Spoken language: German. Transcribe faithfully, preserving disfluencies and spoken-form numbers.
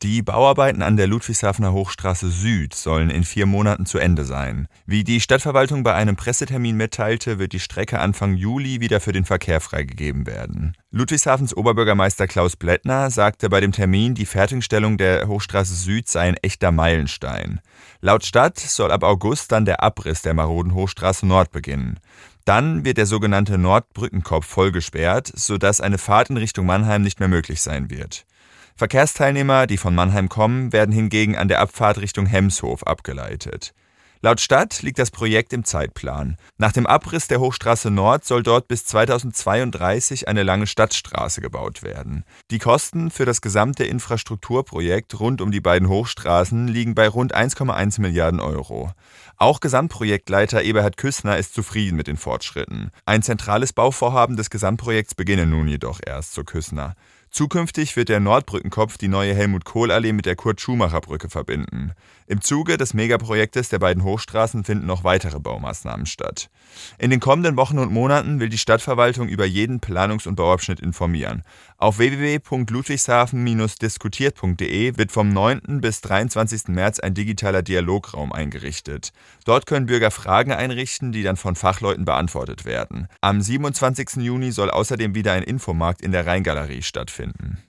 Die Bauarbeiten an der Ludwigshafener Hochstraße Süd sollen in vier Monaten zu Ende sein. Wie die Stadtverwaltung bei einem Pressetermin mitteilte, wird die Strecke Anfang Juli wieder für den Verkehr freigegeben werden. Ludwigshafens Oberbürgermeister Klaus Blättner sagte bei dem Termin, die Fertigstellung der Hochstraße Süd sei ein echter Meilenstein. Laut Stadt soll ab August dann der Abriss der maroden Hochstraße Nord beginnen. Dann wird der sogenannte Nordbrückenkopf vollgesperrt, sodass eine Fahrt in Richtung Mannheim nicht mehr möglich sein wird. Verkehrsteilnehmer, die von Mannheim kommen, werden hingegen an der Abfahrt Richtung Hemshof abgeleitet. Laut Stadt liegt das Projekt im Zeitplan. Nach dem Abriss der Hochstraße Nord soll dort bis zweitausendzweiunddreißig eine lange Stadtstraße gebaut werden. Die Kosten für das gesamte Infrastrukturprojekt rund um die beiden Hochstraßen liegen bei rund eins Komma eins Milliarden Euro. Auch Gesamtprojektleiter Eberhard Küssner ist zufrieden mit den Fortschritten. Ein zentrales Bauvorhaben des Gesamtprojekts beginne nun jedoch erst, so Küssner. Zukünftig wird der Nordbrückenkopf die neue Helmut-Kohl-Allee mit der Kurt-Schumacher-Brücke verbinden. Im Zuge des Megaprojektes der beiden Hochstraßen finden noch weitere Baumaßnahmen statt. In den kommenden Wochen und Monaten will die Stadtverwaltung über jeden Planungs- und Bauabschnitt informieren. Auf w w w punkt ludwigshafen Bindestrich diskutiert punkt d e wird vom neunten bis dreiundzwanzigsten März ein digitaler Dialograum eingerichtet. Dort können Bürger Fragen einrichten, die dann von Fachleuten beantwortet werden. Am siebenundzwanzigsten Juni soll außerdem wieder ein Infomarkt in der Rheingalerie stattfinden.